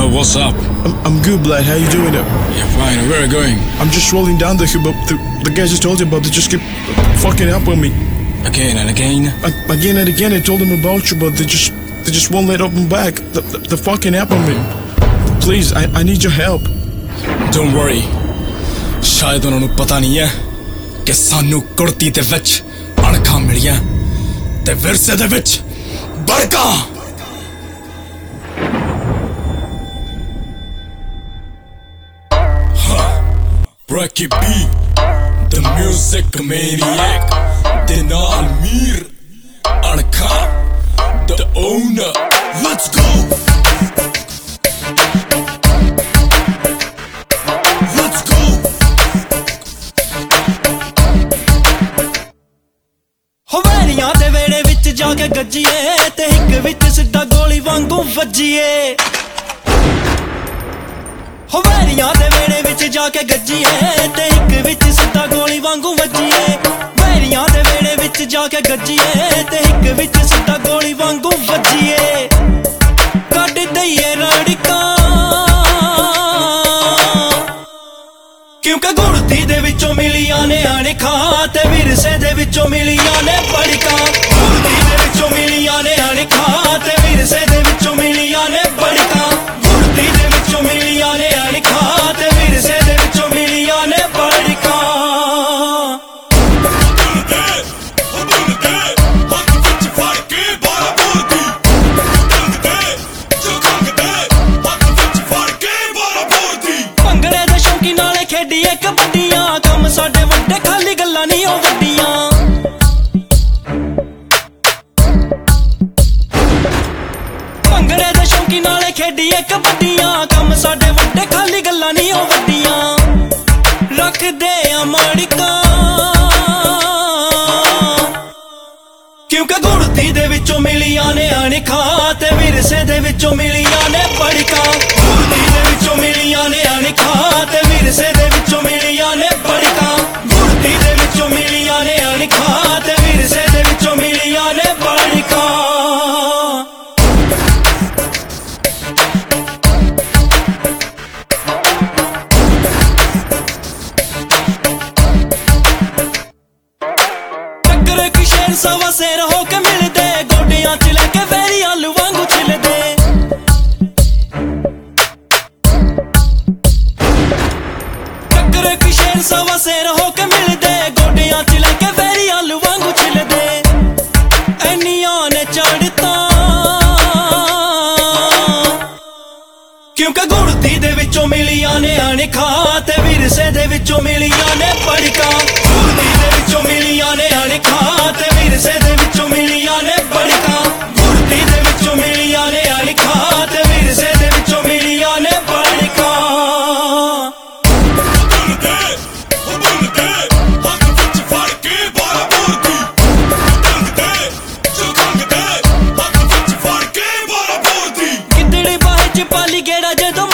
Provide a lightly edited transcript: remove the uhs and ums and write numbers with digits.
what's up? I'm good, Blood. How you doing? Yeah, fine. Where are you going? I'm just rolling down the hill, but the guys I told you about, they just keep fucking up on me. Again and again? Again and again, I told them about you, but they just won't let open back. They're fucking up on me. Please, I need your help. Don't worry. ਸ਼ਾਇਦ ਉਹਨਾਂ ਨੂੰ ਪਤਾ ਨਹੀਂ ਹੈ ਕਿ ਸਾਨੂੰ ਕੁੜਤੀ ਦੇ ਵਿੱਚ ਅਣਖਾਂ ਮਿਲੀਆਂ ਤੇ ਵਿਰਸੇ ਦੇ ਵਿੱਚ ਬੜਕਾਂ। Breaky B, the music maniac, the Almir, Anka, the owner. Let's go. Let's go. ਹਵੇਲੀਆਂ ਦੇ ਵੇੜੇ ਵਿੱਚ ਜਾ ਕੇ ਗੱਜੀਏ ਤੇ ਇੱਕ ਵਿੱਚ ਸਿੱਧਾ ਗੋਲੀ ਵਾਂਗੂ ਵੱਜੀਏ। ਹਵੇਲੀਆਂ ਦੇ ਵੇੜੇ ਵਿੱਚ ਜਾ ਕੇ ਗੱਜੀਏ ਤੇ ਇੱਕ ਵਿੱਚ ਸਿੱਧਾ ਗੋਲੀ ਵਾਂਗੂ ਵੱਜੀਏ। ਹਵੇਲੀਆਂ ਦੇ ਵੇੜੇ ਵਿੱਚ ਜਾ ਕੇ ਗੱਜੀਏ ਤੇ ਇੱਕ ਵਿੱਚ ਸਿੱਧਾ ਗੋਲੀ ਵਾਂਗੂ ਵੱਜੀਏ। ਕੱਢ ਦਈਏ ਰੜਕਾਂ ਕਿਉਂਕਿ ਗੁੜਤੀ ਦੇ ਵਿੱਚੋਂ ਮਿਲੀਆਂ ਨੇ ਅਣਖਾਂ ਤੇ ਵਿਰਸੇ ਦੇ ਵਿੱਚੋਂ ਮਿਲੀਆਂ ਨੇ ਬੜਕਾਂ। ਗੁੜਤੀ ਦੇ ਵਿੱਚੋਂ ਮਿਲੀਆਂ ਨੇ ਅਣਖਾਂ ਤੇ ਵਿਰਸੇ ਦੇ ਵਿੱਚੋਂ ਮਿਲੀਆਂ ਨੇ ਬੜਕਾਂ। ਗੁੜਤੀ ਦੇ ਵਿੱਚੋਂ ਮਿਲੀਆਂ ਨੇ ਅਣਖਾਂ ਤੇ ਵਿਰਸੇ ਦੇ ਵਿੱਚੋਂ ਮਿਲੀਆਂ ਨੇ ਬੜਕਾਂ। ਭੰਗੜੇ ਦੇ ਸ਼ੌਂਕੀ ਨਾਲੇ ਖੇਡੀਏ ਕਬੱਡੀਆਂ ਕੰਮ ਸਾਡੇ ਵੱਡੇ ਖਾਲੀ ਗੱਲਾਂ ਨਹੀਂ ਉਹ ਵੱਡੀਆਂ। ਭੰਗੜੇ ਦੇ ਸ਼ੌਂਕੀ ਨਾਲੇ ਖੇਡੀਏ ਕਬੱਡੀਆਂ ਕੰਮ ਸਾਡੇ ਵੱਡੇ ਖਾਲੀ ਗੱਲਾਂ ਨਹੀਂ ਉਹ ਵੱਡੀਆਂ। ਰੱਖਦੇ ਆ ਮੜਕਾਂ ਕਿਉਂਕਿ ਗੁੜਤੀ ਦੇ ਵਿੱਚੋਂ ਮਿਲੀਆਂ ਨੇ ਅਣਖਾਂ ਤੇ ਵਿਰਸੇ ਦੇ ਵਿੱਚੋਂ ਮਿਲੀਆਂ ਨੇ ਬੜਕਾਂ। ਗੁੜਤੀ ਦੇ ਵਿੱਚੋਂ ਮਿਲੀਆਂ ਨੇ ਅਣਖਾਂ ਤੇ ਵਿਰਸੇ ਦੇ ਵਿੱਚੋਂ ਮਿਲੀਆਂ ਨੇ ਬੜਕਾਂ। ਗੁੜਤੀ ਦੇ ਵਿੱਚੋਂ ਮਿਲੀਆਂ ਨੇ ਅਣਖਾਂ ਤੇ ਵਿਰਸੇ ਦੇ ਵਿੱਚੋਂ ਮਿਲੀਆਂ ਨੇ ਬੜਕਾਂ। ਟੱਕਰ ਕੀ ਸ਼ੇਰ ਸਵਾ ਸ਼ੇਰ ਹੋ ਕੇ ਮਿਲਦੇ ਗੋਡਿਆਂ 'ਚ ਲੈ ਕੇ ਵੈਰੀ ਆਲੂ ਵਾਂਗੂ ਛਿਲਦੇ। ਟੱਕਰ ਕੀ ਸ਼ੇਰ ਸਵਾ ਸ਼ੇਰ ਹੋ ਕੇ ਮਿਲਦੇ ਗੋਡਿਆਂ 'ਚ ਲੈ ਕੇ ਵੈਰੀ ਆਲੂ ਵਾਂਗੂ ਛਿਲਦੇ। ਐਨੀਆਂ ਨੇ ਚੜ੍ਹਤਾ ਕਿਉਂਕਿ ਗੁੜਤੀ ਦੇ ਵਿੱਚੋਂ ਮਿਲੀਆਂ ਨੇ ਅਣਖਾਂ ਤੇ ਵਿਰਸੇ ਦੇ ਵਿੱਚੋਂ ਮਿਲੀਆਂ ਨੇ ਬੜਕਾਂ। ਗੁੜਤੀ ਦੇ ਵਿੱਚੋਂ ਮਿਲੀਆਂ ਨੇ ਅਣਖਾਂ ਤੇ ਵਿਰਸੇ ਦੇ ਵਿੱਚੋਂ ਮਿਲੀਆਂ ਨੇ ਬੜਕਾਂ। ਗੁੜਤੀ ਦੇ ਵਿੱਚੋਂ ਮਿਲੀਆਂ ਨੇ ਅਣਖਾਂ ਤੇ ਵਿਰਸੇ ਦੇ ਵਿੱਚੋਂ ਮਿਲੀਆਂ ਨੇ ਬੜਕਾਂ। ਗਿੱਦੜੀ ਬਾਹੇ 'ਚ ਪਾਲੀ ਗੇੜਾ ਜਦੋਂ